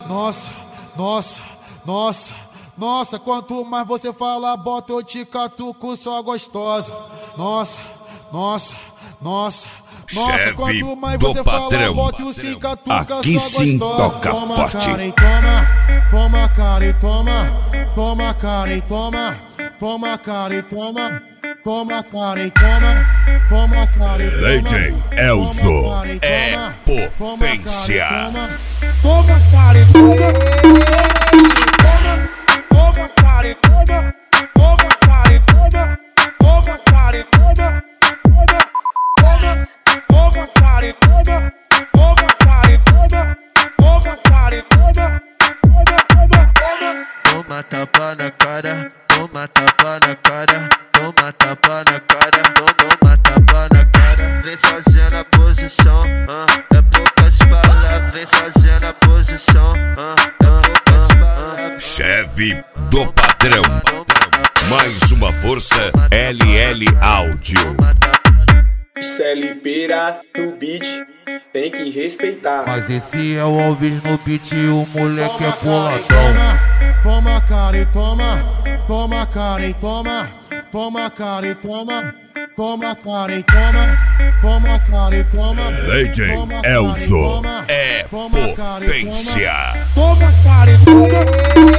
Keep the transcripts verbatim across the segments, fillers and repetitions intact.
Nossa, nossa, nossa, nossa, quanto mais você fala, bota eu te catuco, só gostosa. Nossa, nossa, nossa, nossa, quanto mais você fala, bota eu se catuca, aqui só sim gostosa. toca Toma forte. cara e toma, toma cara e toma, toma cara e toma, toma cara e toma, toma cara e toma, toma cara e toma. D J Elzo é potência. Toma cara e toma, toma cara e toma, toma cara e toma, toma cara e toma, toma cara e toma, toma cara e toma, toma cara e toma, toma tapa na cara, toma tapa na cara, toma tapa na cara, toma tapa na cara. Vem fazendo a posição, ah, é poucas palavras. Vem fazendo a posição, ah, é poucas palavras. Chefe do patrão, mais uma força L L Áudio. C L Pira no beat, tem que respeitar. Mas esse é o Alves no beat, o moleque é boladão. Toma cara e toma, toma cara e toma, toma cara e toma, toma cara e toma, toma cara e toma. D J Elzo é potência. Toma cara e toma,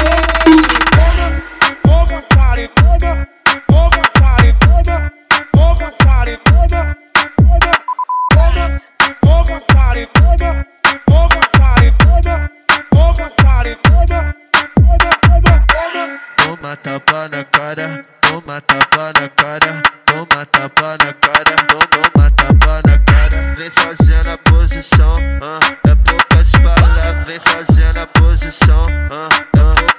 toma cara e toma, toma cara e toma, toma cara e toma, toma cara e toma, toma cara e toma, toma cara e toma. Toma tapa na cara, toma tapa na cara, toma tapa na cara, toma tapa na cara. Vem fazendo a posição, ah, é poucas palavras. Vem fazendo a posição, ah, é poucas